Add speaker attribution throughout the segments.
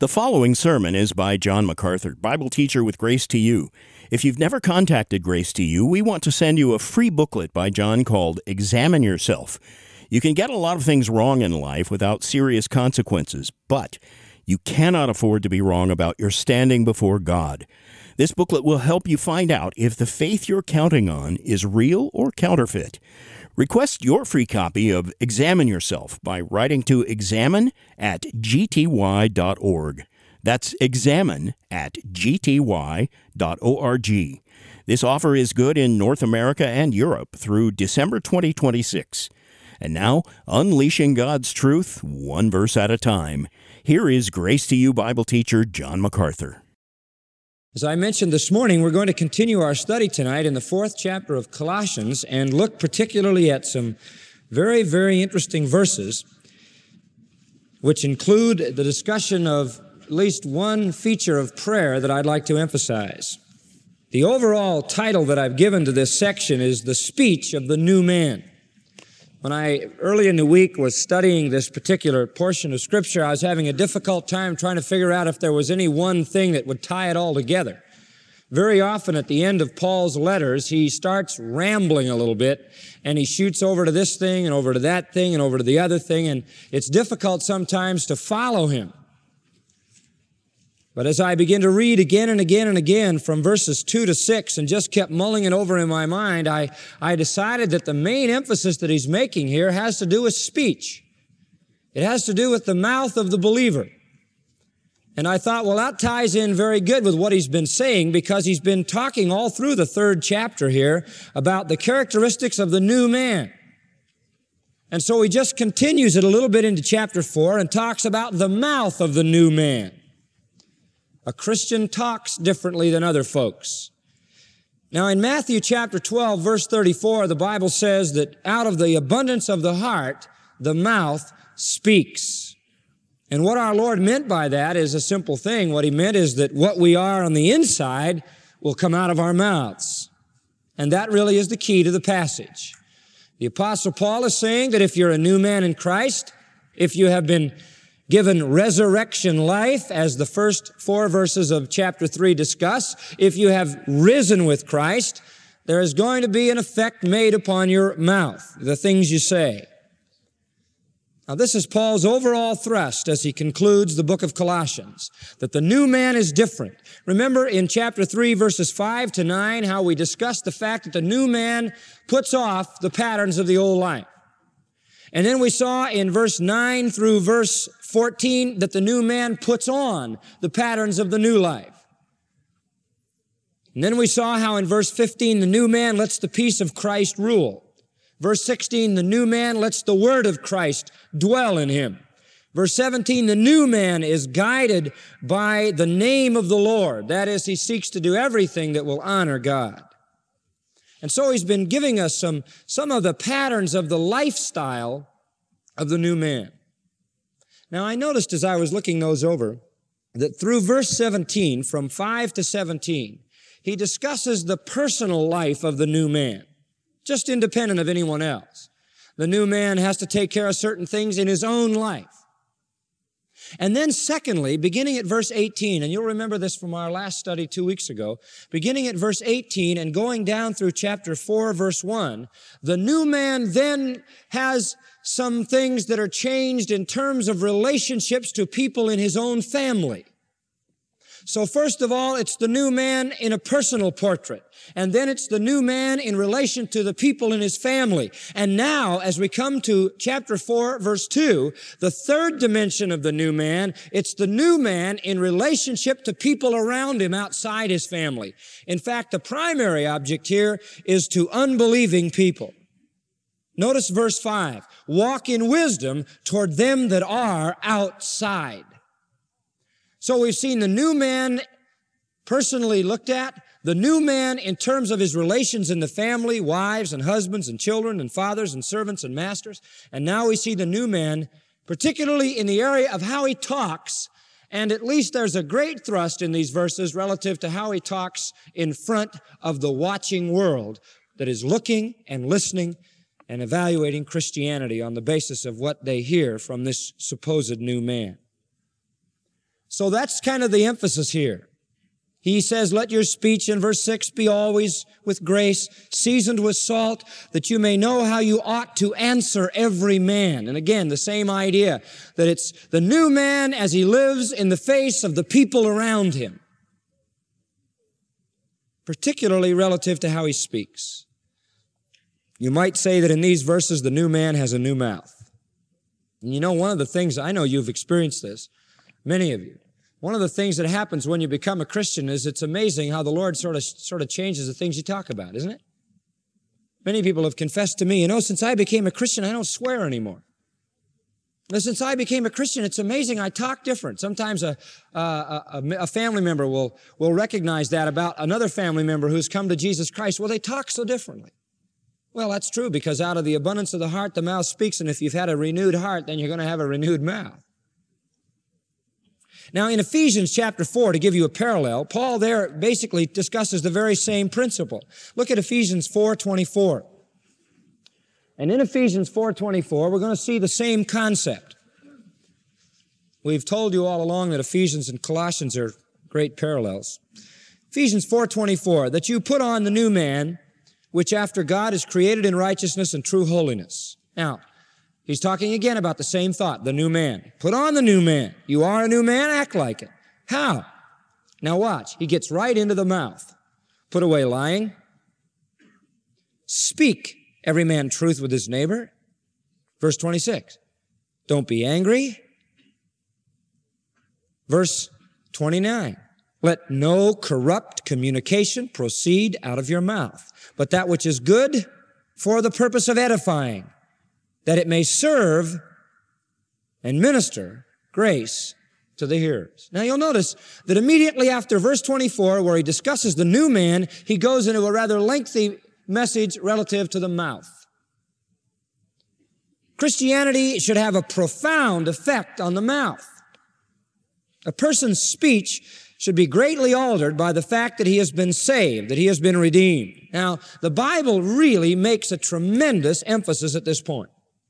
Speaker 1: The following sermon is by John MacArthur, Bible teacher with Grace to You. If you've never contacted Grace to You, we want to send you a free booklet by John called Examine Yourself. You can get a lot of things wrong in life without serious consequences, but you cannot afford to be wrong about your standing before God. This booklet will help you find out if the faith you're counting on is real or counterfeit. Request your free copy of Examine Yourself by writing to examine@gty.org. That's examine@gty.org. This offer is good in North America and Europe through December 2026. And now, unleashing God's truth, one verse at a time. Here is Grace to You Bible teacher John MacArthur.
Speaker 2: As I mentioned this morning, we're going to continue our study tonight in the 4th chapter of Colossians and look particularly at some very, very interesting verses which include the discussion of at least one feature of prayer that I'd like to emphasize. The overall title that I've given to this section is The Speech of the New Man. When I, early in the week, was studying this particular portion of Scripture, I was having a difficult time trying to figure out if there was any one thing that would tie it all together. Very often at the end of Paul's letters, he starts rambling a little bit, and he shoots over to this thing and over to that thing and over to the other thing, and it's difficult sometimes to follow him. But as I begin to read again and again and again from verses 2 to 6 and just kept mulling it over in my mind, I decided that the main emphasis that he's making here has to do with speech. It has to do with the mouth of the believer. And I thought, well, that ties in very good with what he's been saying because he's been talking all through the 3rd chapter here about the characteristics of the new man. And so he just continues it a little bit into chapter 4 and talks about the mouth of the new man. A Christian talks differently than other folks. Now, in Matthew chapter 12, verse 34, the Bible says that out of the abundance of the heart, the mouth speaks. And what our Lord meant by that is a simple thing. What he meant is that what we are on the inside will come out of our mouths. And that really is the key to the passage. The Apostle Paul is saying that if you're a new man in Christ, if you have been given resurrection life, as the first 4 verses of chapter 3 discuss, if you have risen with Christ, there is going to be an effect made upon your mouth, the things you say. Now, this is Paul's overall thrust as he concludes the book of Colossians, that the new man is different. Remember in chapter 3, verses 5 to 9, how we discussed the fact that the new man puts off the patterns of the old life. And then we saw in verse 9 through verse 14 that the new man puts on the patterns of the new life. And then we saw how in verse 15 the new man lets the peace of Christ rule. Verse 16, the new man lets the word of Christ dwell in him. Verse 17, the new man is guided by the name of the Lord. That is, he seeks to do everything that will honor God. And so he's been giving us some of the patterns of the lifestyle of the new man. Now, I noticed as I was looking those over that through verse 17, from 5 to 17, he discusses the personal life of the new man, just independent of anyone else. The new man has to take care of certain things in his own life. And then secondly, beginning at verse 18, and you'll remember this from our last study 2 weeks ago, beginning at verse 18 and going down through chapter 4, verse 1, the new man then has some things that are changed in terms of relationships to people in his own family. So first of all, it's the new man in a personal portrait. And then it's the new man in relation to the people in his family. And now, as we come to chapter 4, verse 2, the third dimension of the new man, it's the new man in relationship to people around him outside his family. In fact, the primary object here is to unbelieving people. Notice verse 5, walk in wisdom toward them that are outside. So we've seen the new man personally looked at, the new man in terms of his relations in the family, wives and husbands and children and fathers and servants and masters. And now we see the new man, particularly in the area of how he talks. And at least there's a great thrust in these verses relative to how he talks in front of the watching world that is looking and listening and evaluating Christianity on the basis of what they hear from this supposed new man. So that's kind of the emphasis here. He says, let your speech in verse 6 be always with grace, seasoned with salt, that you may know how you ought to answer every man. And again, the same idea, that it's the new man as he lives in the face of the people around him, particularly relative to how he speaks. You might say that in these verses, the new man has a new mouth. And you know, one of the things, I know you've experienced this, many of you. One of the things that happens when you become a Christian is it's amazing how the Lord sort of changes the things you talk about, isn't it? Many people have confessed to me, since I became a Christian, I don't swear anymore. Since I became a Christian, it's amazing, I talk different. Sometimes a family member will recognize that about another family member who's come to Jesus Christ. Well, they talk so differently. Well, that's true, because out of the abundance of the heart, the mouth speaks, and if you've had a renewed heart, then you're going to have a renewed mouth. Now, in Ephesians chapter 4, to give you a parallel, Paul there basically discusses the very same principle. Look at Ephesians 4:24. And in Ephesians 4:24, we're going to see the same concept. We've told you all along that Ephesians and Colossians are great parallels. Ephesians 4:24, that you put on the new man, which after God is created in righteousness and true holiness. Now, he's talking again about the same thought, the new man. Put on the new man. You are a new man, act like it. How? Now watch. He gets right into the mouth. Put away lying. Speak every man truth with his neighbor. Verse 26. Don't be angry. Verse 29. Let no corrupt communication proceed out of your mouth, but that which is good for the purpose of edifying, that it may serve and minister grace to the hearers. Now you'll notice that immediately after verse 24, where he discusses the new man, he goes into a rather lengthy message relative to the mouth. Christianity should have a profound effect on the mouth. A person's speech should be greatly altered by the fact that he has been saved, that he has been redeemed. Now, the Bible really makes a tremendous emphasis at this point.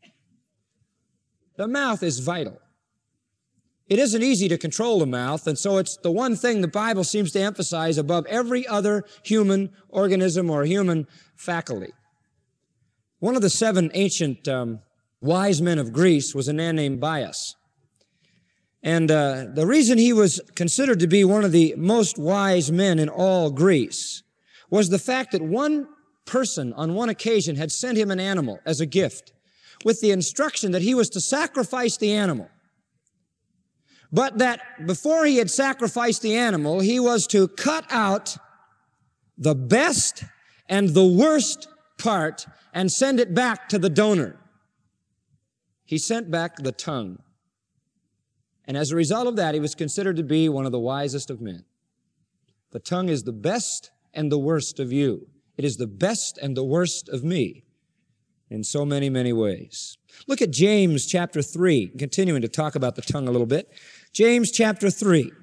Speaker 2: The mouth is vital. It isn't easy to control the mouth, and so it's the one thing the Bible seems to emphasize above every other human organism or human faculty. One of the 7 ancient wise men of Greece was a man named Bias. And the reason he was considered to be one of the most wise men in all Greece was the fact that one person on one occasion had sent him an animal as a gift with the instruction that he was to sacrifice the animal. But that before he had sacrificed the animal, he was to cut out the best and the worst part and send it back to the donor. He sent back the tongue. And as a result of that, he was considered to be one of the wisest of men. The tongue is the best and the worst of you. It is the best and the worst of me in so many, many ways. Look at James chapter 3, continuing to talk about the tongue a little bit. James chapter 3.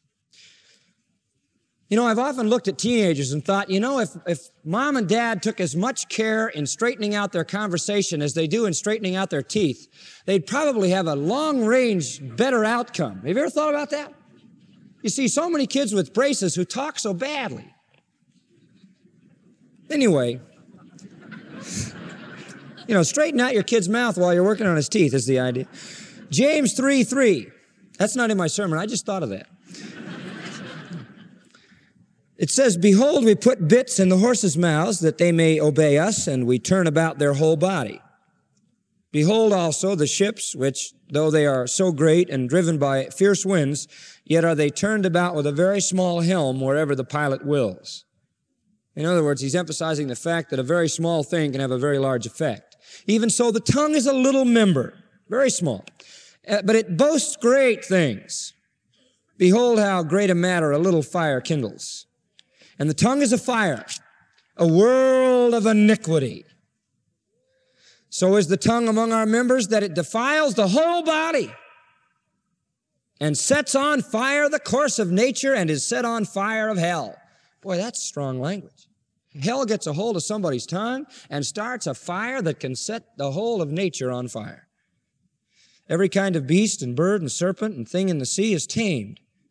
Speaker 2: I've often looked at teenagers and thought, if mom and dad took as much care in straightening out their conversation as they do in straightening out their teeth, they'd probably have a long-range better outcome. Have you ever thought about that? You see so many kids with braces who talk so badly. Anyway, straighten out your kid's mouth while you're working on his teeth is the idea. James 3:3. That's not in my sermon. I just thought of that. It says, behold, we put bits in the horses' mouths that they may obey us, and we turn about their whole body. Behold also the ships, which, though they are so great and driven by fierce winds, yet are they turned about with a very small helm wherever the pilot wills. In other words, he's emphasizing the fact that a very small thing can have a very large effect. Even so, the tongue is a little member, very small, but it boasts great things. Behold how great a matter a little fire kindles. And the tongue is a fire, a world of iniquity. So is the tongue among our members that it defiles the whole body and sets on fire the course of nature and is set on fire of hell. Boy, that's strong language. Hell gets a hold of somebody's tongue and starts a fire that can set the whole of nature on fire. Every kind of beast and bird and serpent and thing in the sea is tamed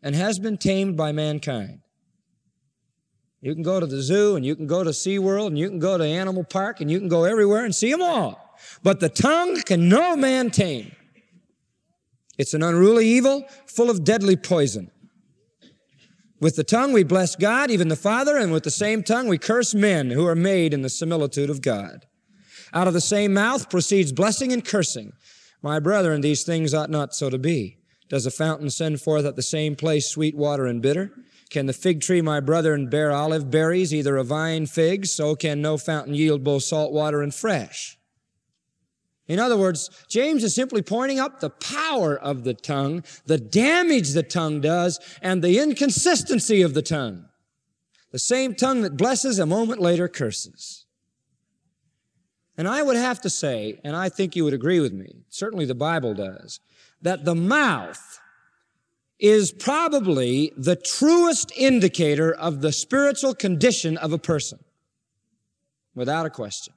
Speaker 2: and has been tamed by mankind. You can go to the zoo, and you can go to SeaWorld, and you can go to Animal Park, and you can go everywhere and see them all. But the tongue can no man tame. It's an unruly evil, full of deadly poison. With the tongue we bless God, even the Father, and with the same tongue we curse men who are made in the similitude of God. Out of the same mouth proceeds blessing and cursing. My brethren, these things ought not so to be. Does a fountain send forth at the same place sweet water and bitter? Can the fig tree, my brethren, bear olive berries, either a vine figs? So can no fountain yield both salt water and fresh. In other words, James is simply pointing up the power of the tongue, the damage the tongue does, and the inconsistency of the tongue. The same tongue that blesses a moment later curses. And I would have to say, and I think you would agree with me, certainly the Bible does, that the mouth is probably the truest indicator of the spiritual condition of a person, without a question.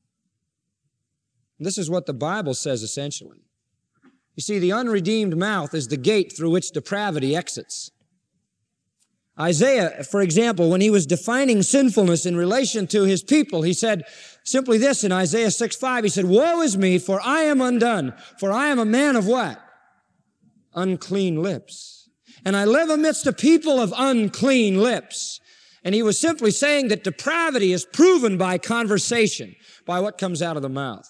Speaker 2: This is what the Bible says essentially. You see, the unredeemed mouth is the gate through which depravity exits. Isaiah, for example, when he was defining sinfulness in relation to his people, he said simply this in Isaiah 6:5, he said, "Woe is me, for I am undone, for I am a man of" what? Unclean lips. "And I live amidst a people of unclean lips." And he was simply saying that depravity is proven by conversation, by what comes out of the mouth.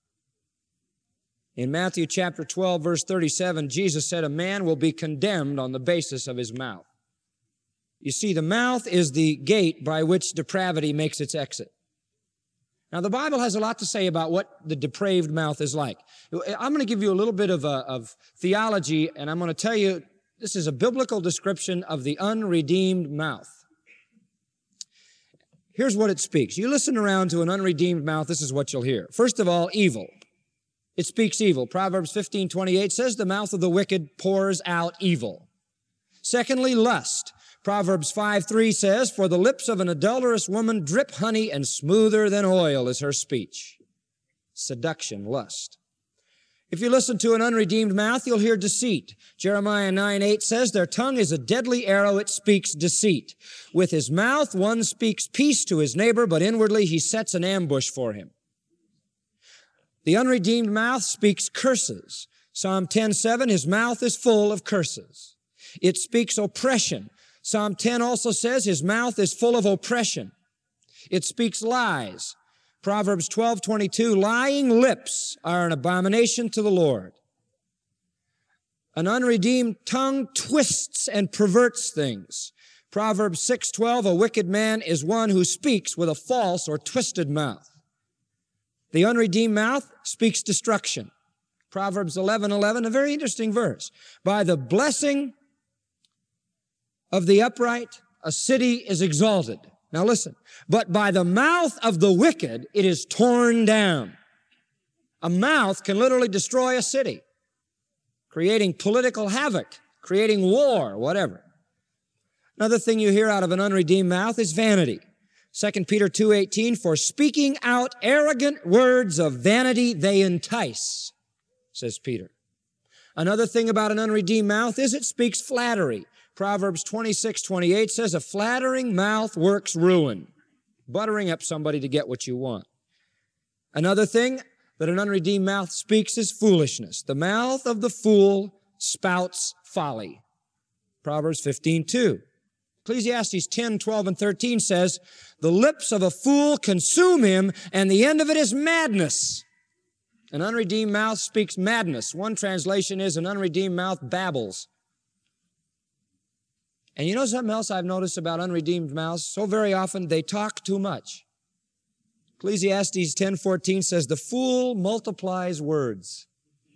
Speaker 2: In Matthew chapter 12, verse 37, Jesus said, "A man will be condemned on the basis of his mouth." You see, the mouth is the gate by which depravity makes its exit. Now, the Bible has a lot to say about what the depraved mouth is like. I'm going to give you a little bit of theology, and I'm going to tell you this is a biblical description of the unredeemed mouth. Here's what it speaks. You listen around to an unredeemed mouth, this is what you'll hear. First of all, evil. It speaks evil. Proverbs 15:28 says, "The mouth of the wicked pours out evil." Secondly, lust. Proverbs 5:3 says, "For the lips of an adulterous woman drip honey, and smoother than oil is her speech." Seduction, lust. If you listen to an unredeemed mouth, you'll hear deceit. Jeremiah 9:8 says, "Their tongue is a deadly arrow, it speaks deceit. With his mouth one speaks peace to his neighbor, but inwardly he sets an ambush for him." The unredeemed mouth speaks curses. Psalm 10:7, "His mouth is full of curses." It speaks oppression. Psalm 10 also says, "His mouth is full of oppression." It speaks lies. Proverbs 12:22, "Lying lips are an abomination to the Lord." An unredeemed tongue twists and perverts things. Proverbs 6:12, "A wicked man is one who speaks with a false or twisted mouth." The unredeemed mouth speaks destruction. Proverbs 11:11, a very interesting verse. "By the blessing of the upright, a city is exalted." Now listen. "But by the mouth of the wicked, it is torn down." A mouth can literally destroy a city, creating political havoc, creating war, whatever. Another thing you hear out of an unredeemed mouth is vanity. 2 Peter 2:18, "For speaking out arrogant words of vanity, they entice," says Peter. Another thing about an unredeemed mouth is it speaks flattery. Proverbs 26:28 says, "A flattering mouth works ruin," buttering up somebody to get what you want. Another thing that an unredeemed mouth speaks is foolishness. "The mouth of the fool spouts folly." Proverbs 15:2. Ecclesiastes 10:12 and 13 says, "The lips of a fool consume him, and the end of it is madness." An unredeemed mouth speaks madness. One translation is, "An unredeemed mouth babbles." And you know something else I've noticed about unredeemed mouths? So very often they talk too much. Ecclesiastes 10:14 says, "The fool multiplies words."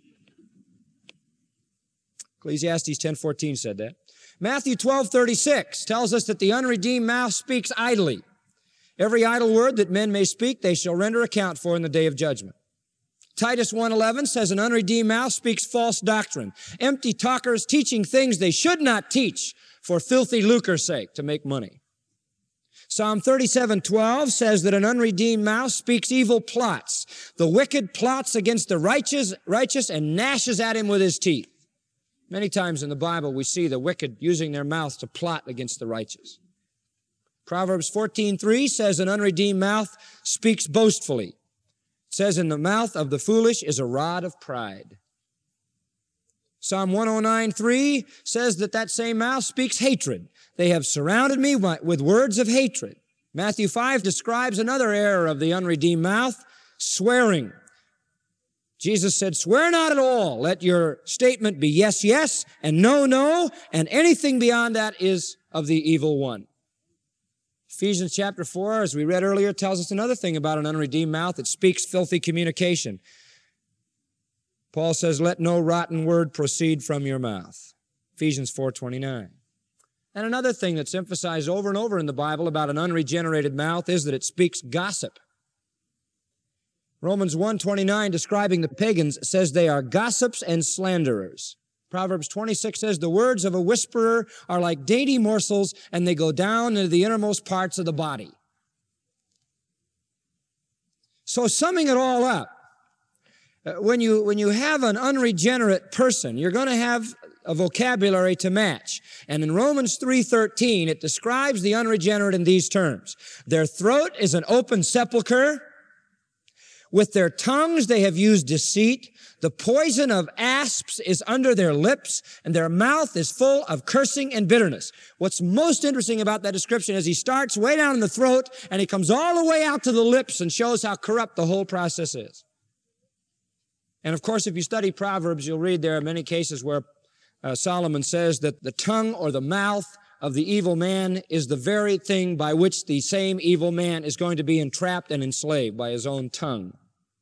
Speaker 2: Ecclesiastes 10:14 said that. Matthew 12:36 tells us that the unredeemed mouth speaks idly. "Every idle word that men may speak, they shall render account for in the day of judgment." Titus 1:11 says, "An unredeemed mouth speaks false doctrine. Empty talkers teaching things they should not teach for filthy lucre's sake, to make money." Psalm 37:12 says that an unredeemed mouth speaks evil plots. "The wicked plots against the righteous and gnashes at him with his teeth." Many times in the Bible we see the wicked using their mouths to plot against the righteous. Proverbs 14:3 says, an unredeemed mouth speaks boastfully. It says, in the mouth of the foolish is a rod of pride. Psalm 109:3 says that same mouth speaks hatred. They have surrounded me with words of hatred. Matthew 5 describes another error of the unredeemed mouth, swearing. Jesus said, swear not at all. Let your statement be yes, yes, and no, no, and anything beyond that is of the evil one. Ephesians chapter 4, as we read earlier, tells us another thing about an unredeemed mouth. It speaks filthy communication. Paul says, let no rotten word proceed from your mouth. Ephesians 4:29. And another thing that's emphasized over and over in the Bible about an unregenerated mouth is that it speaks gossip. Romans 1:29, describing the pagans, says they are gossips and slanderers. Proverbs 26 says, the words of a whisperer are like dainty morsels, and they go down into the innermost parts of the body. So summing it all up, when you have an unregenerate person, you're going to have a vocabulary to match. And in Romans 3:13, it describes the unregenerate in these terms. Their throat is an open sepulcher. With their tongues they have used deceit. The poison of asps is under their lips, and their mouth is full of cursing and bitterness. What's most interesting about that description is he starts way down in the throat, and he comes all the way out to the lips and shows how corrupt the whole process is. And of course, if you study Proverbs, you'll read there are many cases where Solomon says that the tongue or the mouth of the evil man is the very thing by which the same evil man is going to be entrapped and enslaved, by his own tongue.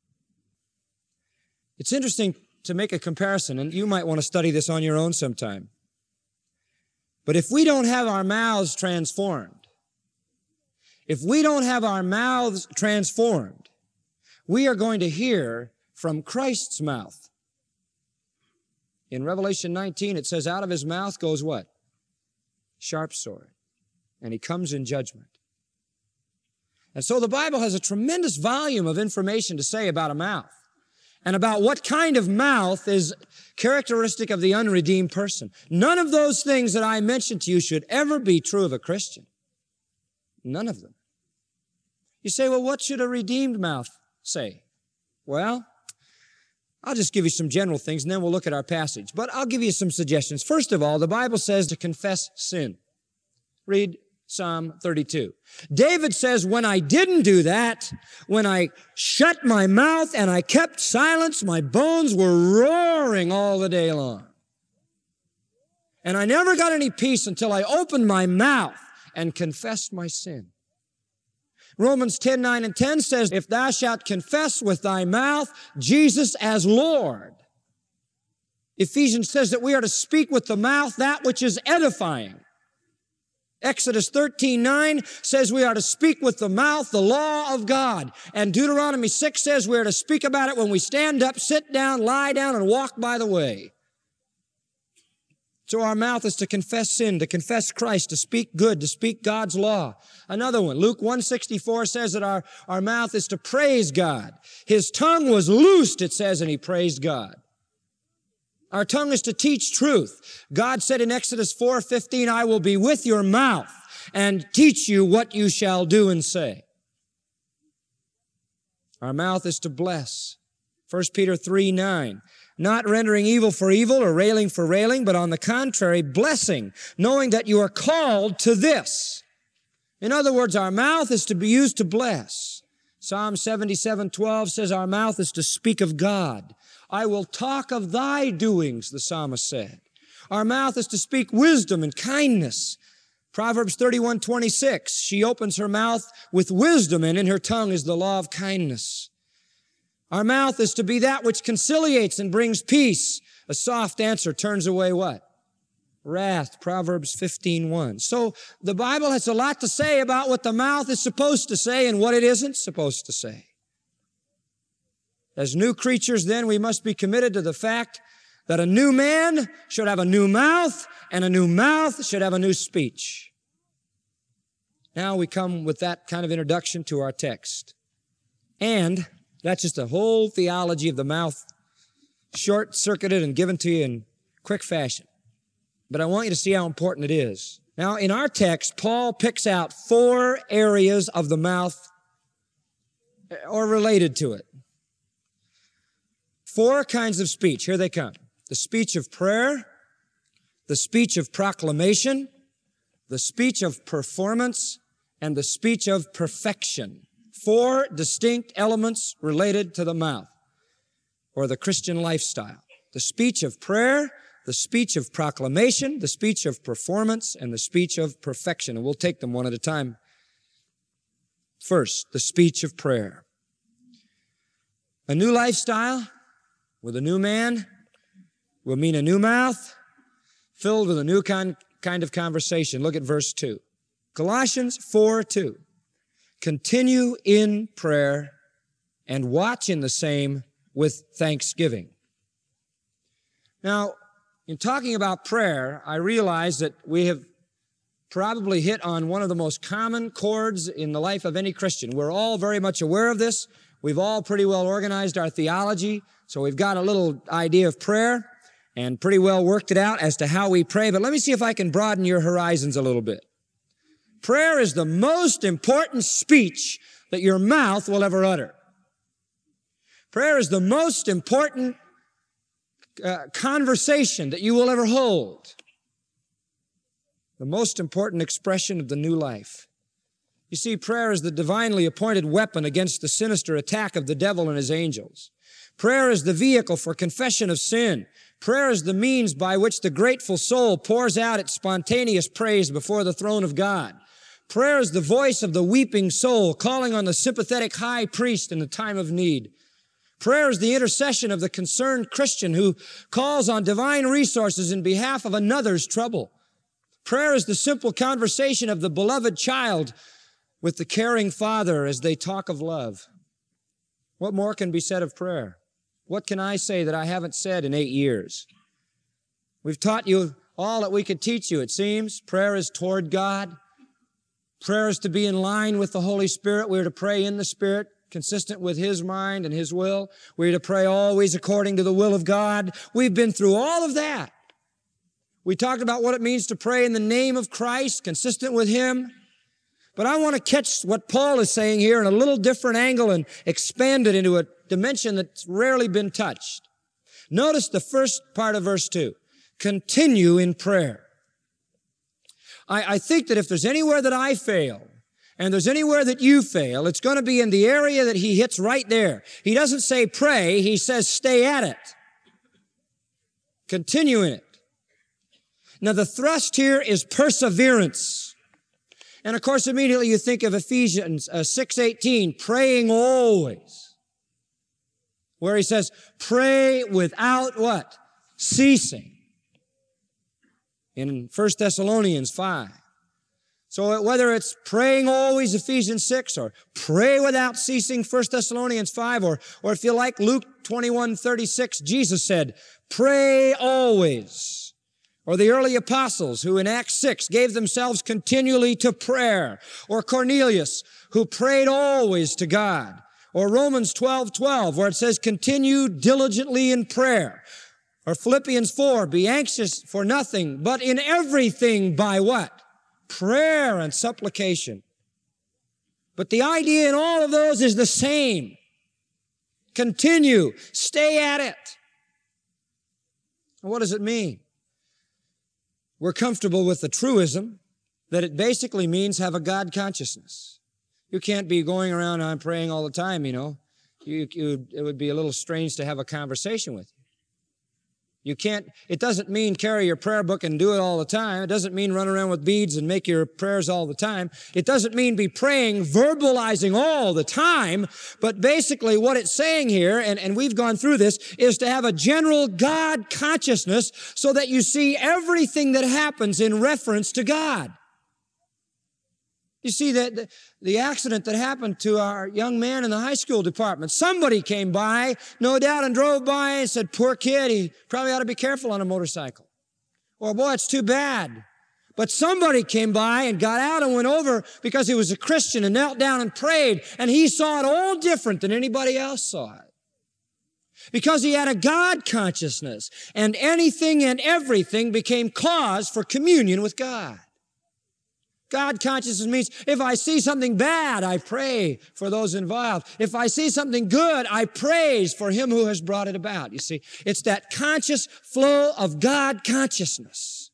Speaker 2: It's interesting to make a comparison, and you might want to study this on your own sometime. But if we don't have our mouths transformed, we are going to hear from Christ's mouth. In Revelation 19, it says, out of his mouth goes what? Sharp sword. And he comes in judgment. And so the Bible has a tremendous volume of information to say about a mouth, and about what kind of mouth is characteristic of the unredeemed person. None of those things that I mentioned to you should ever be true of a Christian. None of them. You say, well, what should a redeemed mouth say? Well, I'll just give you some general things, and then we'll look at our passage. But I'll give you some suggestions. First of all, the Bible says to confess sin. Read Psalm 32. David says, when I didn't do that, when I shut my mouth and I kept silence, my bones were roaring all the day long. And I never got any peace until I opened my mouth and confessed my sin. Romans 10:9 and 10 says, if thou shalt confess with thy mouth Jesus as Lord. Ephesians says that we are to speak with the mouth that which is edifying. Exodus 13:9 says we are to speak with the mouth the law of God. And Deuteronomy 6 says we are to speak about it when we stand up, sit down, lie down, and walk by the way. So our mouth is to confess sin, to confess Christ, to speak good, to speak God's law. Another one, Luke 1:64 says that our mouth is to praise God. His tongue was loosed, it says, and he praised God. Our tongue is to teach truth. God said in Exodus 4:15, I will be with your mouth and teach you what you shall do and say. Our mouth is to bless. 1 Peter 3:9, not rendering evil for evil or railing for railing, but on the contrary, blessing, knowing that you are called to this. In other words, our mouth is to be used to bless. Psalm 77:12 says our mouth is to speak of God. I will talk of thy doings, the psalmist said. Our mouth is to speak wisdom and kindness. Proverbs 31:26, she opens her mouth with wisdom, and in her tongue is the law of kindness. Our mouth is to be that which conciliates and brings peace. A soft answer turns away what? Wrath. Proverbs 15:1. So the Bible has a lot to say about what the mouth is supposed to say and what it isn't supposed to say. As new creatures, then, we must be committed to the fact that a new man should have a new mouth, and a new mouth should have a new speech. Now we come with that kind of introduction to our text. And that's just a whole theology of the mouth, short-circuited and given to you in quick fashion. but I want you to see how important it is. Now, in our text, Paul picks out 4 areas of the mouth or related to it. 4 kinds of speech. Here they come. The speech of prayer, the speech of proclamation, the speech of performance, and the speech of perfection. 4 distinct elements related to the mouth or the Christian lifestyle. The speech of prayer, the speech of proclamation, the speech of performance, and the speech of perfection. And we'll take them one at a time. First, the speech of prayer. A new lifestyle with a new man will mean a new mouth filled with a new kind of conversation. Look at verse 2. Colossians 4:2. Continue in prayer and watch in the same with thanksgiving. Now, in talking about prayer, I realize that we have probably hit on one of the most common chords in the life of any Christian. We're all very much aware of this. We've all pretty well organized our theology, so we've got a little idea of prayer and pretty well worked it out as to how we pray. But let me see if I can broaden your horizons a little bit. Prayer is the most important speech that your mouth will ever utter. Prayer is the most important conversation that you will ever hold. The most important expression of the new life. You see, prayer is the divinely appointed weapon against the sinister attack of the devil and his angels. Prayer is the vehicle for confession of sin. Prayer is the means by which the grateful soul pours out its spontaneous praise before the throne of God. Prayer is the voice of the weeping soul calling on the sympathetic high priest in the time of need. Prayer is the intercession of the concerned Christian who calls on divine resources in behalf of another's trouble. Prayer is the simple conversation of the beloved child with the caring father as they talk of love. What more can be said of prayer? What can I say that I haven't said in 8 years? We've taught you all that we could teach you, it seems. Prayer is toward God. Prayer is to be in line with the Holy Spirit. We're to pray in the Spirit, consistent with His mind and His will. We're to pray always according to the will of God. We've been through all of that. We talked about what it means to pray in the name of Christ, consistent with Him. But I want to catch what Paul is saying here in a little different angle and expand it into a dimension that's rarely been touched. Notice the first part of verse 2. Continue in prayer. I think that if there's anywhere that I fail, and there's anywhere that you fail, it's going to be in the area that he hits right there. He doesn't say pray, he says stay at it. Continue in it. Now the thrust here is perseverance. And of course immediately you think of Ephesians 6:18, praying always. Where he says, pray without what? Ceasing. In 1 Thessalonians 5. So whether it's praying always, Ephesians 6, or pray without ceasing, 1 Thessalonians 5, or if you like Luke 21:36, Jesus said, pray always. Or the early apostles who in Acts 6 gave themselves continually to prayer. Or Cornelius who prayed always to God. Or Romans 12:12 where it says continue diligently in prayer. Or Philippians 4, be anxious for nothing, but in everything by what? Prayer and supplication. But the idea in all of those is the same. Continue. Stay at it. And what does it mean? We're comfortable with the truism that it basically means have a God consciousness. You can't be going around and praying all the time, you know. It would be a little strange to have a conversation with you. You can't, it doesn't mean carry your prayer book and do it all the time. It doesn't mean run around with beads and make your prayers all the time. It doesn't mean be praying, verbalizing all the time. But basically what it's saying here, and we've gone through this, is to have a general God consciousness so that you see everything that happens in reference to God. You see that the accident that happened to our young man in the high school department, somebody came by, no doubt, and drove by and said, poor kid, he probably ought to be careful on a motorcycle. Or, boy, it's too bad. But somebody came by and got out and went over because he was a Christian and knelt down and prayed, and he saw it all different than anybody else saw it. because he had a God consciousness, and anything and everything became cause for communion with God. God consciousness means if I see something bad, I pray for those involved. If I see something good, I praise for him who has brought it about. You see, it's that conscious flow of God consciousness.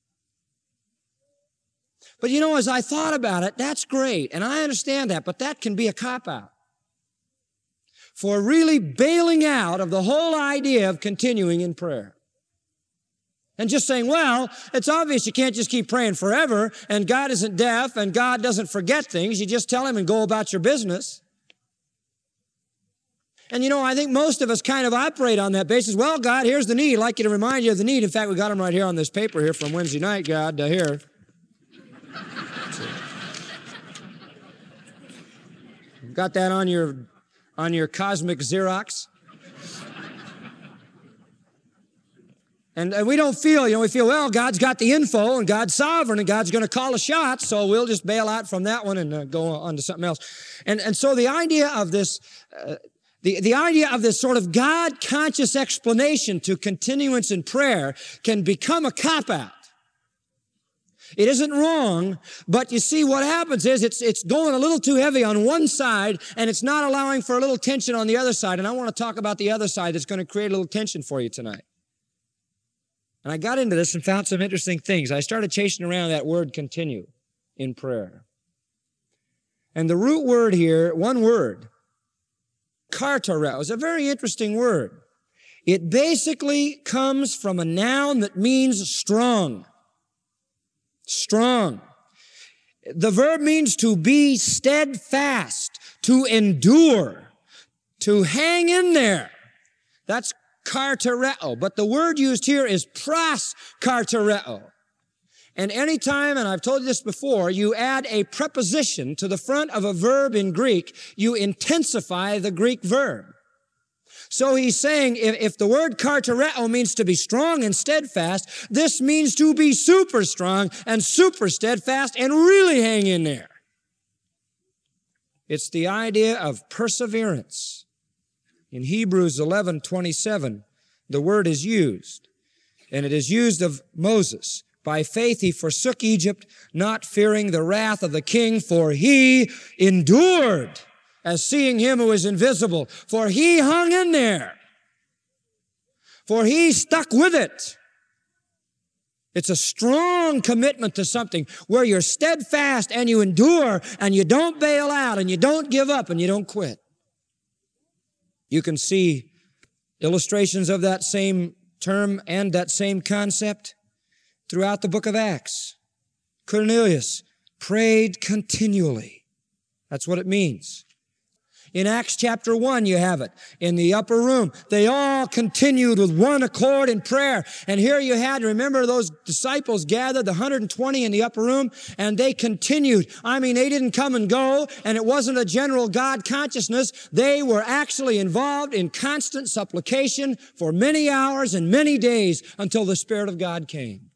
Speaker 2: But you know, as I thought about it, that's great, and I understand that, but that can be a cop-out for really bailing out of the whole idea of continuing in prayer. And just saying, well, it's obvious you can't just keep praying forever, and God isn't deaf, and God doesn't forget things. You just tell him and go about your business. And you know, I think most of us kind of operate on that basis. Well, God, here's the need. I'd like you to remind you of the need. In fact, we got them right here on this paper here from Wednesday night, God, here. Got that on your cosmic Xerox? And we don't feel, we feel, well, God's got the info and God's sovereign and God's going to call a shot, so we'll just bail out from that one and go on to something else. And so the idea of this, the idea of this sort of God-conscious explanation to continuance in prayer can become a cop-out. It isn't wrong, but you see what happens is it's going a little too heavy on one side and it's not allowing for a little tension on the other side. And I want to talk about the other side that's going to create a little tension for you tonight. And I got into this and found some interesting things. I started chasing around that word continue in prayer. And the root word here, one word, kartareo, is a very interesting word. It basically comes from a noun that means strong. Strong. The verb means to be steadfast, to endure, to hang in there. That's kartareo, but the word used here is proskartareo. And anytime, and I've told you this before, you add a preposition to the front of a verb in Greek, you intensify the Greek verb. So he's saying if the word kartareo means to be strong and steadfast, this means to be super strong and super steadfast and really hang in there. It's the idea of perseverance. In Hebrews 11:27, the word is used, and it is used of Moses. By faith he forsook Egypt, not fearing the wrath of the king, for he endured as seeing him who is invisible. For he hung in there. For he stuck with it. It's a strong commitment to something where you're steadfast and you endure and you don't bail out and you don't give up and you don't quit. You can see illustrations of that same term and that same concept throughout the book of Acts. Cornelius prayed continually. That's what it means. In Acts chapter 1, you have it. In the upper room, they all continued with one accord in prayer. And here you had, remember those disciples gathered, the 120 in the upper room, and they continued. I mean, they didn't come and go, and it wasn't a general God consciousness. They were actually involved in constant supplication for many hours and many days until the Spirit of God came.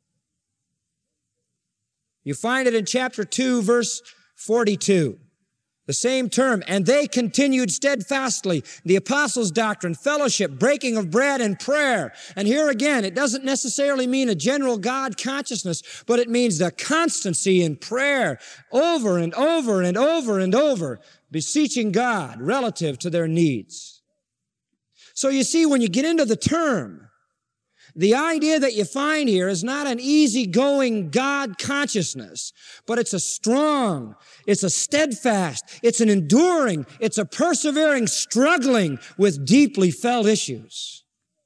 Speaker 2: You find it in chapter 2, verse 42. The same term, and they continued steadfastly, the apostles' doctrine, fellowship, breaking of bread, and prayer. And here again, it doesn't necessarily mean a general God consciousness, but it means the constancy in prayer over and over and over and over, beseeching God relative to their needs. So you see, when you get into the term, the idea that you find here is not an easygoing God consciousness, but it's a strong, it's a steadfast, it's an enduring, it's a persevering struggling with deeply felt issues.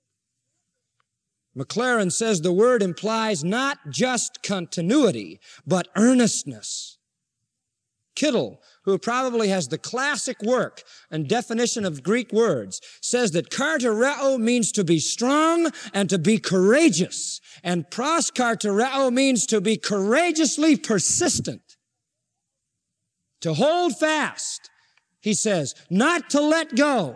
Speaker 2: McLaren says the word implies not just continuity, but earnestness. Kittle, who probably has the classic work and definition of Greek words, says that kartareo means to be strong and to be courageous, and proskartareo means to be courageously persistent, to hold fast, he says, not to let go.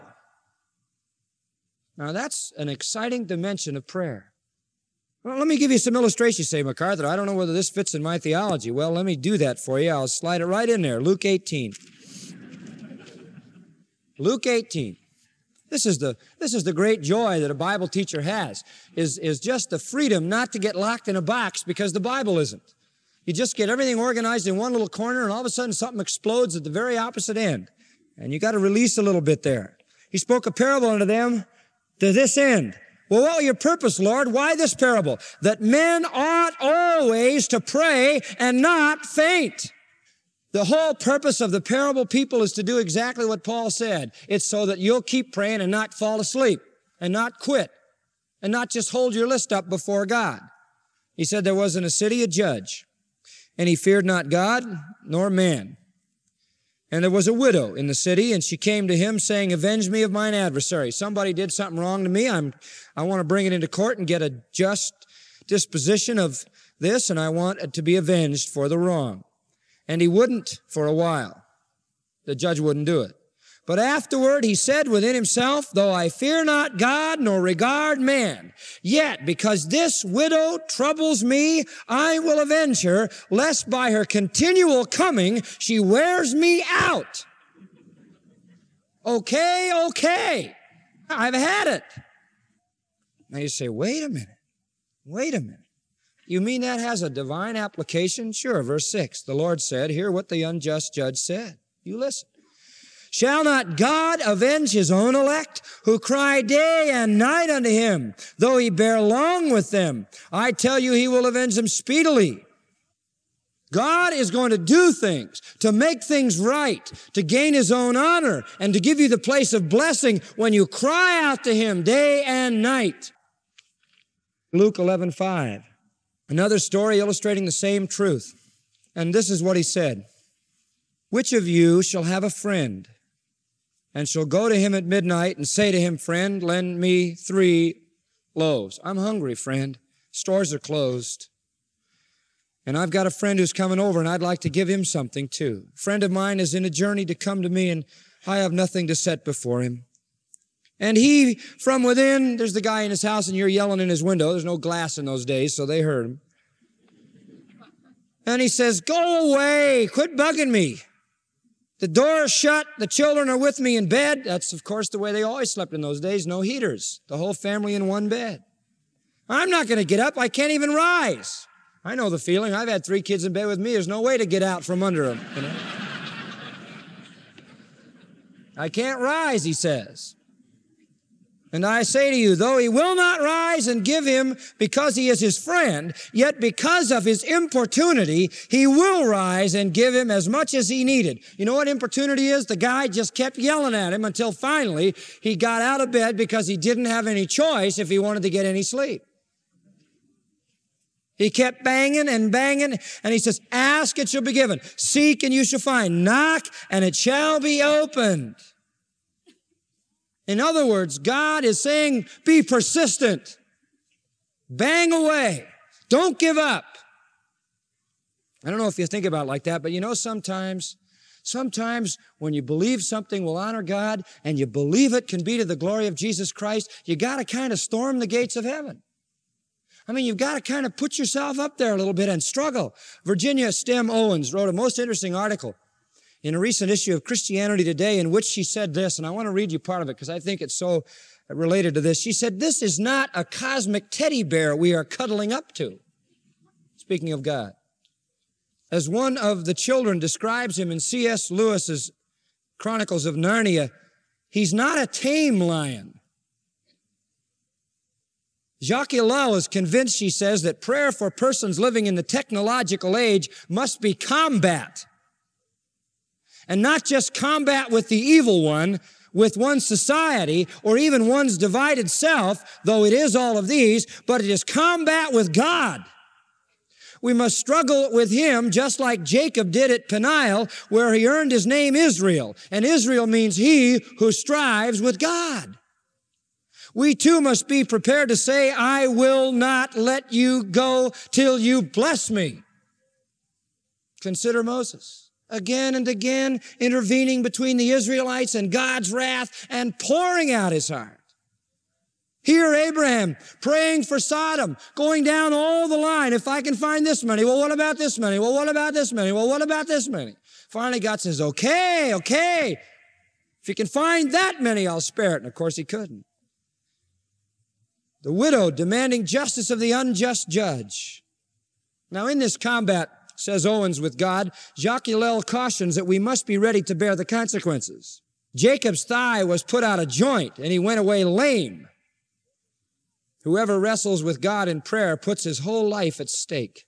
Speaker 2: Now that's an exciting dimension of prayer. Well, let me give you some illustrations. You say, MacArthur, I don't know whether this fits in my theology. Well, let me do that for you. I'll slide it right in there. Luke 18. Luke 18. This is the great joy that a Bible teacher has, is just the freedom not to get locked in a box because the Bible isn't. You just get everything organized in one little corner and all of a sudden something explodes at the very opposite end. And you got to release a little bit there. He spoke a parable unto them to this end. Well, what was your purpose, Lord? Why this parable? That men ought always to pray and not faint. The whole purpose of the parable, people, is to do exactly what Paul said. It's so that you'll keep praying and not fall asleep and not quit and not just hold your list up before God. He said there was in a city a judge, and he feared not God nor man. And there was a widow in the city, and she came to him saying, avenge me of mine adversary. Somebody did something wrong to me. I want to bring it into court and get a just disposition of this, and I want it to be avenged for the wrong. And he wouldn't for a while. The judge wouldn't do it. But afterward he said within himself, though I fear not God nor regard man, yet because this widow troubles me, I will avenge her, lest by her continual coming she wears me out. Okay, I've had it. Now you say, wait a minute. You mean that has a divine application? Sure, verse 6. The Lord said, hear what the unjust judge said. You listen. Shall not God avenge his own elect, who cry day and night unto him, though he bear long with them? I tell you, he will avenge them speedily. God is going to do things, to make things right, to gain his own honor, and to give you the place of blessing when you cry out to him day and night. Luke 11:5. Another story illustrating the same truth. And this is what he said. Which of you shall have a friend, and shall go to him at midnight and say to him, friend, lend me 3 loaves. I'm hungry, friend. Stores are closed. And I've got a friend who's coming over, and I'd like to give him something too. A friend of mine is in a journey to come to me, and I have nothing to set before him. And he, from within, there's the guy in his house, and you're yelling in his window. There's no glass in those days, so they heard him. And he says, go away, quit bugging me. The door is shut, the children are with me in bed. That's, of course, the way they always slept in those days, no heaters. The whole family in one bed. I'm not going to get up, I can't even rise. I know the feeling. I've had 3 kids in bed with me. There's no way to get out from under them. You know? I can't rise, he says. And I say to you, though he will not rise and give him because he is his friend, yet because of his importunity, he will rise and give him as much as he needed. You know what importunity is? The guy just kept yelling at him until finally he got out of bed because he didn't have any choice if he wanted to get any sleep. He kept banging, and he says, ask, it shall be given. Seek, and you shall find. Knock, and it shall be opened. In other words, God is saying, be persistent. Bang away. Don't give up. I don't know if you think about it like that, but you know, sometimes when you believe something will honor God and you believe it can be to the glory of Jesus Christ, you got to kind of storm the gates of heaven. I mean, you've got to kind of put yourself up there a little bit and struggle. Virginia Stem Owens wrote a most interesting article in a recent issue of Christianity Today in which she said this, and I want to read you part of it because I think it's so related to this. She said, this is not a cosmic teddy bear we are cuddling up to. Speaking of God. As one of the children describes him in C.S. Lewis's Chronicles of Narnia, he's not a tame lion. Jacques Ellul is convinced, she says, that prayer for persons living in the technological age must be combat. And not just combat with the evil one, with one's society, or even one's divided self, though it is all of these, but it is combat with God. We must struggle with him just like Jacob did at Peniel, where he earned his name Israel. And Israel means he who strives with God. We too must be prepared to say, I will not let you go till you bless me. Consider Moses. Again and again intervening between the Israelites and God's wrath and pouring out his heart. Here Abraham praying for Sodom, going down all the line. If I can find this many, well, what about this many? Well, what about this many? Well, what about this many? Finally God says, okay. If you can find that many, I'll spare it. And of course he couldn't. The widow demanding justice of the unjust judge. Now in this combat, says Owens, with God, Jacques Ellul cautions that we must be ready to bear the consequences. Jacob's thigh was put out of joint and he went away lame. Whoever wrestles with God in prayer puts his whole life at stake.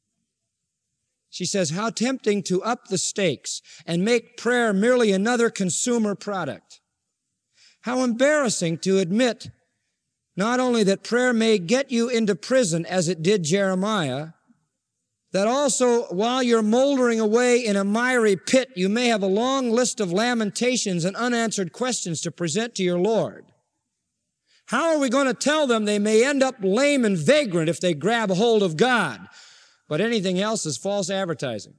Speaker 2: She says, how tempting to up the stakes and make prayer merely another consumer product. How embarrassing to admit not only that prayer may get you into prison as it did Jeremiah, that also while you're moldering away in a miry pit, you may have a long list of lamentations and unanswered questions to present to your Lord. How are we going to tell them they may end up lame and vagrant if they grab hold of God? But anything else is false advertising.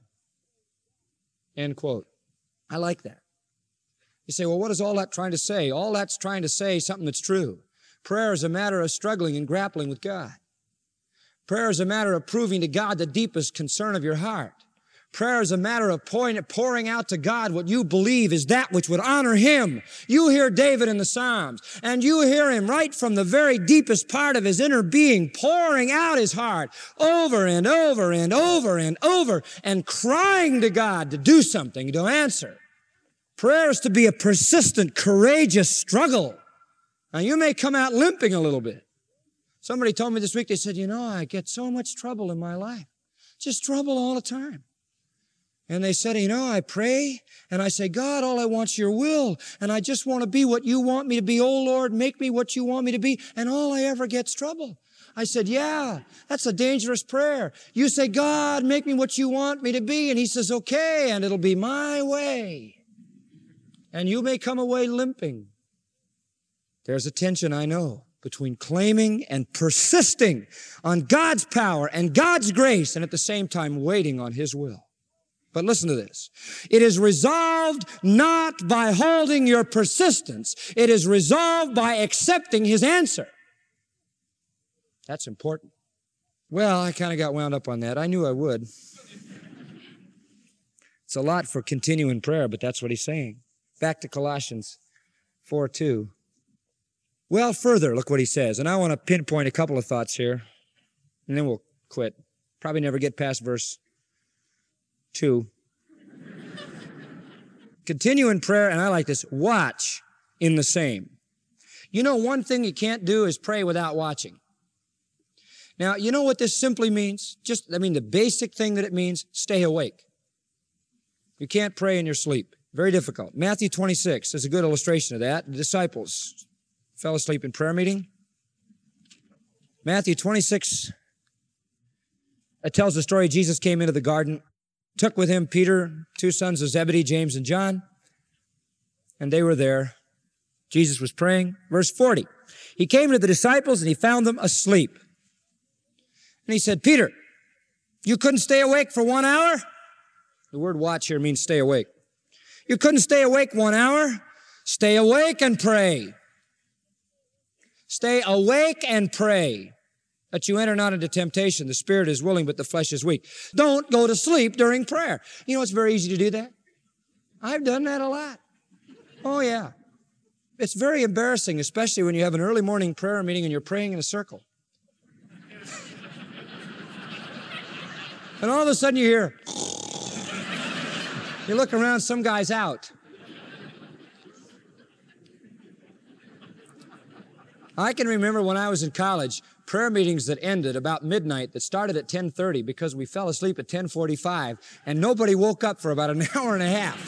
Speaker 2: End quote. I like that. You say, well, what is all that trying to say? All that's trying to say something that's true. Prayer is a matter of struggling and grappling with God. Prayer is a matter of proving to God the deepest concern of your heart. Prayer is a matter of pouring out to God what you believe is that which would honor Him. You hear David in the Psalms, and you hear him right from the very deepest part of his inner being, pouring out his heart over and over and over and over, and crying to God to do something, to answer. Prayer is to be a persistent, courageous struggle. Now, you may come out limping a little bit. Somebody told me this week, they said, I get so much trouble in my life. Just trouble all the time. And they said, I pray, and I say, God, all I want's your will, and I just want to be what you want me to be. Oh, Lord, make me what you want me to be, and all I ever get's trouble. I said, yeah, that's a dangerous prayer. You say, God, make me what you want me to be, and He says, okay, and it'll be my way. And you may come away limping. There's a tension, I know, between claiming and persisting on God's power and God's grace, and at the same time waiting on His will. But listen to this. It is resolved not by holding your persistence. It is resolved by accepting His answer. That's important. Well, I kind of got wound up on that. I knew I would. It's a lot for continuing prayer, but that's what he's saying. Back to Colossians 4:2. Well, further, look what he says. And I want to pinpoint a couple of thoughts here, and then we'll quit. Probably never get past verse 2. Continue in prayer, and I like this, watch in the same. One thing you can't do is pray without watching. Now, you know what this simply means? The basic thing that it means, stay awake. You can't pray in your sleep. Very difficult. Matthew 26 is a good illustration of that. The disciples fell asleep in prayer meeting. Matthew 26, it tells the story. Jesus came into the garden, took with him Peter, 2 sons of Zebedee, James and John, and they were there. Jesus was praying. Verse 40, he came to the disciples and he found them asleep. And he said, Peter, you couldn't stay awake for 1 hour? The word watch here means stay awake. You couldn't stay awake 1 hour? Stay awake and pray. Stay awake and pray that you enter not into temptation. The spirit is willing, but the flesh is weak. Don't go to sleep during prayer. It's very easy to do that. I've done that a lot. Oh, yeah. It's very embarrassing, especially when you have an early morning prayer meeting and you're praying in a circle. And all of a sudden you hear, you look around, some guy's out. I can remember when I was in college, prayer meetings that ended about midnight that started at 10:30 because we fell asleep at 10:45 and nobody woke up for about an hour and a half.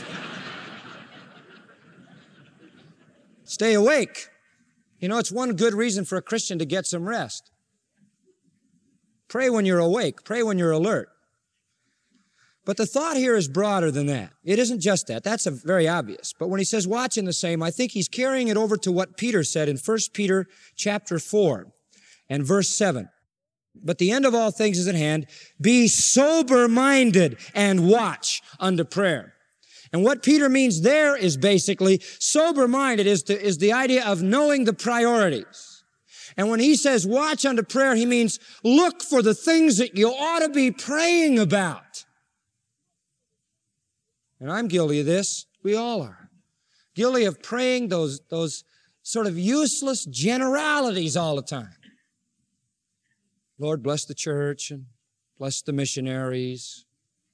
Speaker 2: Stay awake. It's one good reason for a Christian to get some rest. Pray when you're awake. Pray when you're alert. But the thought here is broader than that. It isn't just that. That's very obvious. But when he says watch in the same, I think he's carrying it over to what Peter said in 1 Peter chapter 4 and verse 7. But the end of all things is at hand. Be sober-minded and watch unto prayer. And what Peter means there is basically sober-minded is the idea of knowing the priorities. And when he says watch unto prayer, he means look for the things that you ought to be praying about. And I'm guilty of this. We all are. Guilty of praying those sort of useless generalities all the time. Lord, bless the church and bless the missionaries.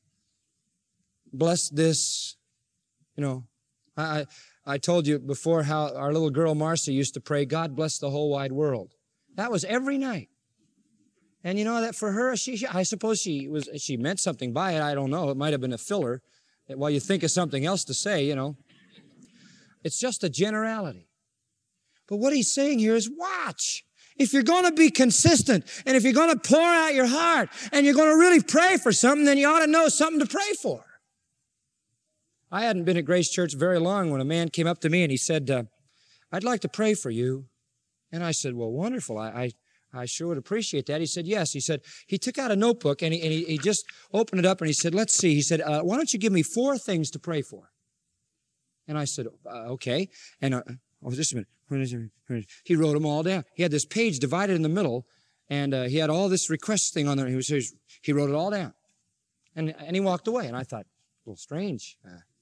Speaker 2: Bless this. You know, I told you before how our little girl Marcy used to pray, God bless the whole wide world. That was every night. And you know that for her, I suppose she meant something by it. I don't know. It might have been a filler while you think of something else to say, you know. It's just a generality. But what he's saying here is watch. If you're going to be consistent and if you're going to pour out your heart and you're going to really pray for something, then you ought to know something to pray for. I hadn't been at Grace Church very long when a man came up to me and he said, I'd like to pray for you. And I said, well, wonderful. I sure would appreciate that. He said, yes. He said, he took out a notebook and he just opened it up and he said, let's see. He said, why don't you give me 4 things to pray for? And I said, okay. And, just a minute. He wrote them all down. He had this page divided in the middle and he had all this request thing on there. He wrote it all down. And he walked away. And I thought, a little strange.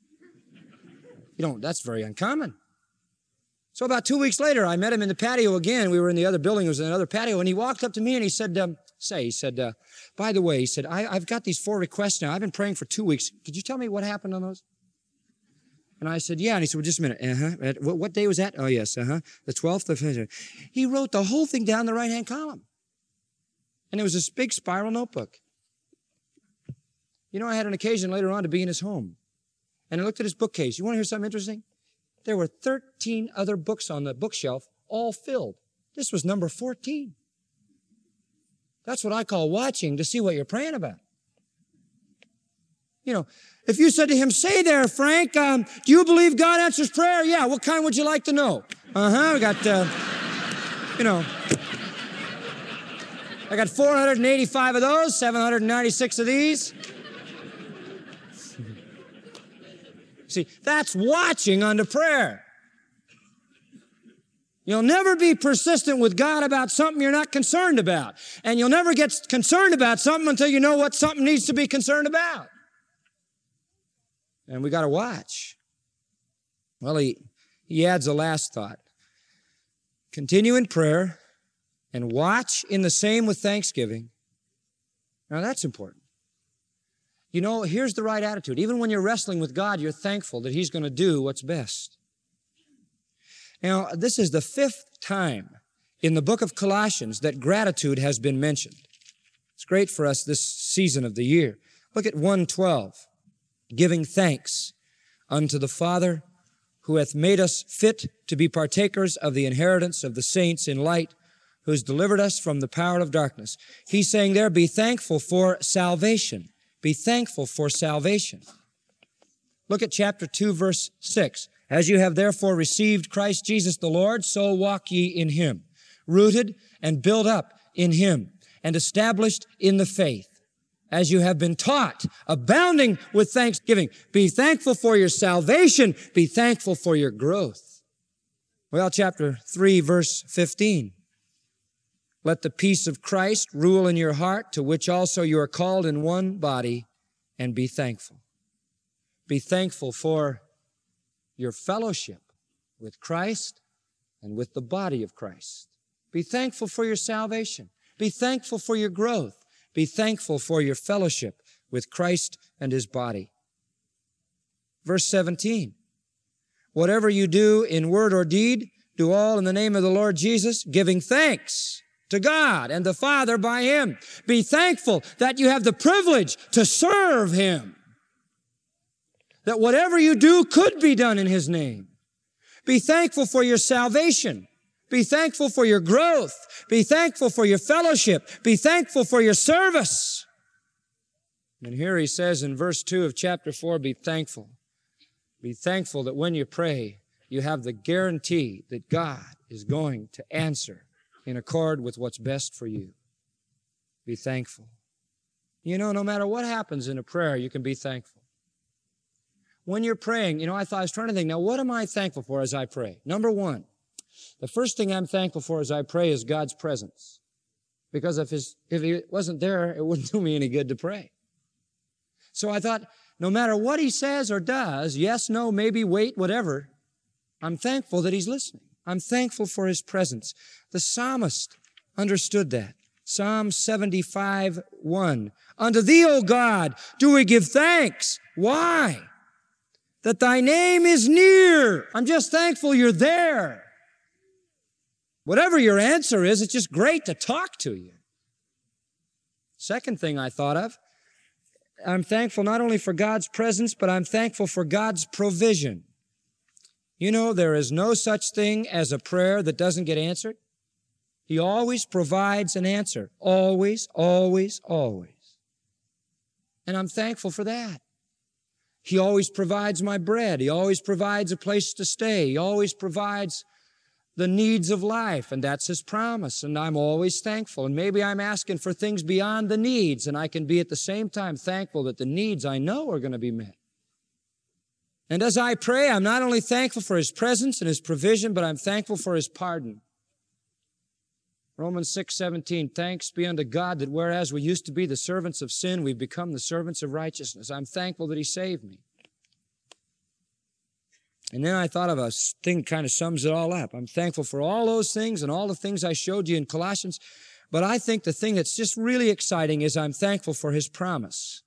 Speaker 2: That's very uncommon. So about 2 weeks later, I met him in the patio again. We were in the other building. It was another patio. And he walked up to me and he said, by the way, he said, I've got these 4 requests now. I've been praying for 2 weeks. Could you tell me what happened on those? And I said, yeah. And he said, well, just a minute. What day was that? Oh, yes. The 12th of February. He wrote the whole thing down the right-hand column. And it was this big spiral notebook. You know, I had an occasion later on to be in his home. And I looked at his bookcase. You want to hear something interesting? There were 13 other books on the bookshelf, all filled. This was number 14. That's what I call watching to see what you're praying about. You know, if you said to him, say there, Frank, do you believe God answers prayer? Yeah, what kind would you like to know? We got, I got 485 of those, 796 of these. See, that's watching unto prayer. You'll never be persistent with God about something you're not concerned about. And you'll never get concerned about something until you know what something needs to be concerned about. And we got to watch. Well, he adds a last thought. Continue in prayer and watch in the same with thanksgiving. Now, that's important. You know, here's the right attitude. Even when you're wrestling with God, you're thankful that He's going to do what's best. Now, this is the 5th time in the book of Colossians that gratitude has been mentioned. It's great for us this season of the year. Look at 1:12. Giving thanks unto the Father who hath made us fit to be partakers of the inheritance of the saints in light, who's delivered us from the power of darkness. He's saying there, be thankful for salvation. Be thankful for salvation. Look at chapter 2, verse 6. As you have therefore received Christ Jesus the Lord, so walk ye in Him, rooted and built up in Him, and established in the faith, as you have been taught, abounding with thanksgiving. Be thankful for your salvation. Be thankful for your growth. Well, chapter 3, verse 15. Let the peace of Christ rule in your heart, to which also you are called in one body, and be thankful. Be thankful for your fellowship with Christ and with the body of Christ. Be thankful for your salvation. Be thankful for your growth. Be thankful for your fellowship with Christ and His body. Verse 17. Whatever you do in word or deed, do all in the name of the Lord Jesus, giving thanks to God and the Father by Him. Be thankful that you have the privilege to serve Him. That whatever you do could be done in His name. Be thankful for your salvation. Be thankful for your growth. Be thankful for your fellowship. Be thankful for your service. And here he says in verse 2 of chapter 4, be thankful. Be thankful that when you pray, you have the guarantee that God is going to answer in accord with what's best for you. Be thankful. You know, no matter what happens in a prayer, you can be thankful. When you're praying, I was trying to think, now what am I thankful for as I pray? Number one, the first thing I'm thankful for as I pray is God's presence. Because if He wasn't there, it wouldn't do me any good to pray. So I thought, no matter what He says or does, yes, no, maybe, wait, whatever, I'm thankful that He's listening. I'm thankful for His presence. The psalmist understood that. Psalm 75:1. Unto Thee, O God, do we give thanks. Why? That Thy name is near. I'm just thankful You're there. Whatever your answer is, it's just great to talk to you. Second thing I thought of, I'm thankful not only for God's presence, but I'm thankful for God's provision. You know, there is no such thing as a prayer that doesn't get answered. He always provides an answer. Always, always, always. And I'm thankful for that. He always provides my bread. He always provides a place to stay. He always provides the needs of life, and that's His promise, and I'm always thankful. And maybe I'm asking for things beyond the needs, and I can be at the same time thankful that the needs I know are going to be met. And as I pray, I'm not only thankful for His presence and His provision, but I'm thankful for His pardon. Romans 6:17, thanks be unto God that whereas we used to be the servants of sin, we've become the servants of righteousness. I'm thankful that He saved me. And then I thought of a thing that kind of sums it all up. I'm thankful for all those things and all the things I showed you in Colossians. But I think the thing that's just really exciting is I'm thankful for His promise.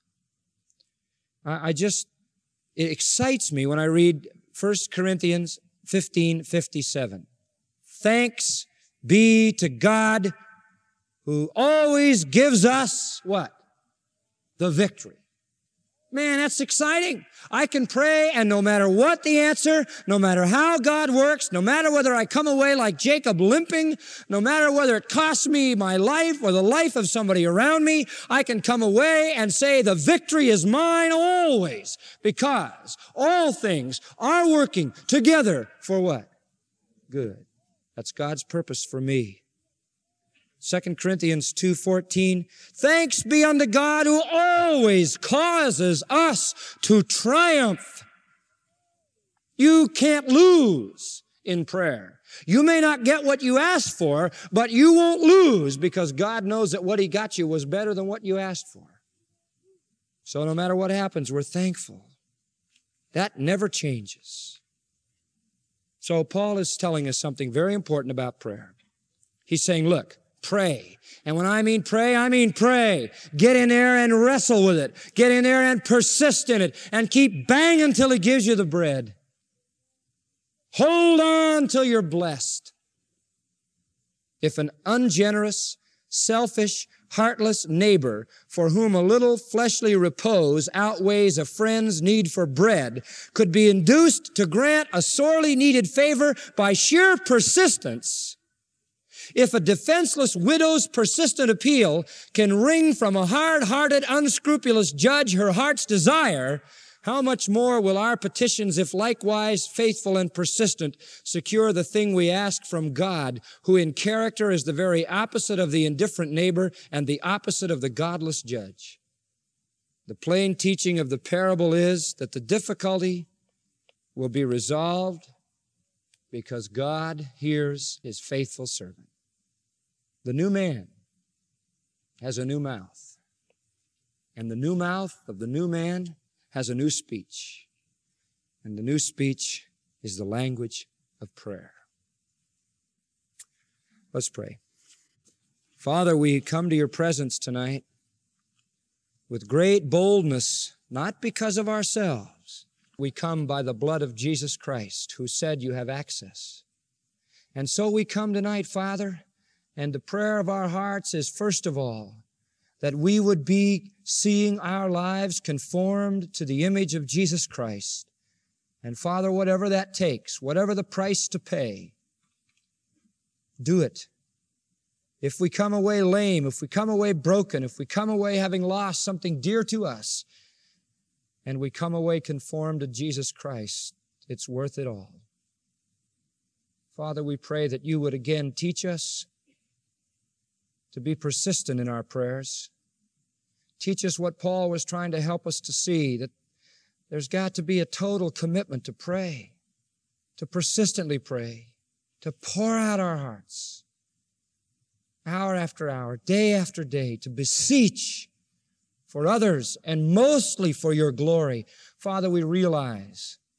Speaker 2: It excites me when I read 1 Corinthians 15:57. Thanks be to God who always gives us what? The victory. Man, that's exciting. I can pray, and no matter what the answer, no matter how God works, no matter whether I come away like Jacob limping, no matter whether it costs me my life or the life of somebody around me, I can come away and say the victory is mine always, because all things are working together for what? Good. That's God's purpose for me. 2 Corinthians 2:14, thanks be unto God who always causes us to triumph. You can't lose in prayer. You may not get what you asked for, but you won't lose because God knows that what He got you was better than what you asked for. So no matter what happens, we're thankful. That never changes. So Paul is telling us something very important about prayer. He's saying, look, pray. And when I mean pray, I mean pray. Get in there and wrestle with it. Get in there and persist in it. And keep banging till He gives you the bread. Hold on till you're blessed. If an ungenerous, selfish, heartless neighbor for whom a little fleshly repose outweighs a friend's need for bread could be induced to grant a sorely needed favor by sheer persistence, if a defenseless widow's persistent appeal can wring from a hard-hearted, unscrupulous judge her heart's desire, how much more will our petitions, if likewise faithful and persistent, secure the thing we ask from God, who in character is the very opposite of the indifferent neighbor and the opposite of the godless judge? The plain teaching of the parable is that the difficulty will be resolved because God hears His faithful servant. The new man has a new mouth, and the new mouth of the new man has a new speech, and the new speech is the language of prayer. Let's pray. Father, we come to Your presence tonight with great boldness, not because of ourselves. We come by the blood of Jesus Christ, who said you have access. And so we come tonight, Father, and the prayer of our hearts is, first of all, that we would be seeing our lives conformed to the image of Jesus Christ. And Father, whatever that takes, whatever the price to pay, do it. If we come away lame, if we come away broken, if we come away having lost something dear to us, and we come away conformed to Jesus Christ, it's worth it all. Father, we pray that you would again teach us to be persistent in our prayers. Teach us what Paul was trying to help us to see, that there's got to be a total commitment to pray, to persistently pray, to pour out our hearts, hour after hour, day after day, to beseech for others and mostly for your glory. Father, we realize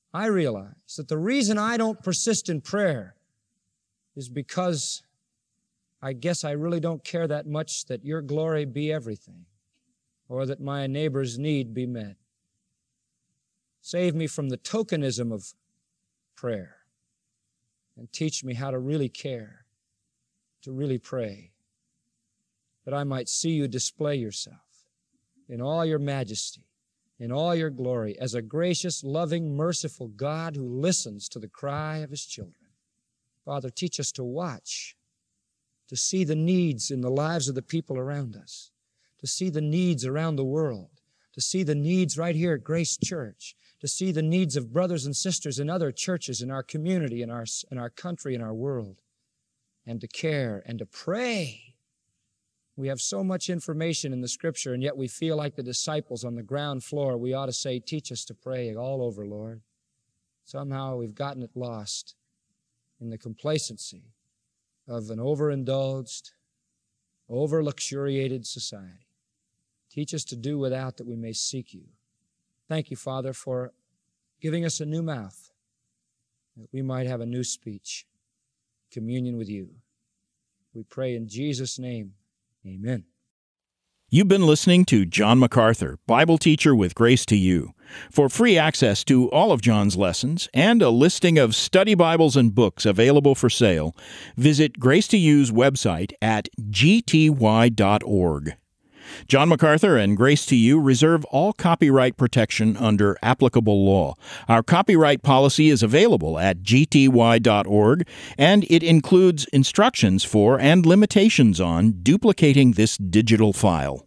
Speaker 2: I realize that the reason I don't persist in prayer is because I guess I really don't care that much that your glory be everything, or that my neighbor's need be met. Save me from the tokenism of prayer and teach me how to really care, to really pray, that I might see you display yourself in all your majesty, in all your glory, as a gracious, loving, merciful God who listens to the cry of His children. Father, teach us to watch, to see the needs in the lives of the people around us, to see the needs around the world, to see the needs right here at Grace Church, to see the needs of brothers and sisters in other churches in our community, in our country, in our world, and to care and to pray. We have so much information in the Scripture, and yet we feel like the disciples on the ground floor. We ought to say, teach us to pray all over, Lord. Somehow we've gotten it lost in the complacency of an overindulged, over-luxuriated society. Teach us to do without that we may seek you. Thank you, Father, for giving us a new mouth, that we might have a new speech, communion with you. We pray in Jesus' name. Amen.
Speaker 1: You've been listening to John MacArthur, Bible teacher with Grace to You. For free access to all of John's lessons and a listing of study Bibles and books available for sale, visit Grace to You's website at gty.org. John MacArthur and Grace to You reserve all copyright protection under applicable law. Our copyright policy is available at gty.org, and it includes instructions for and limitations on duplicating this digital file.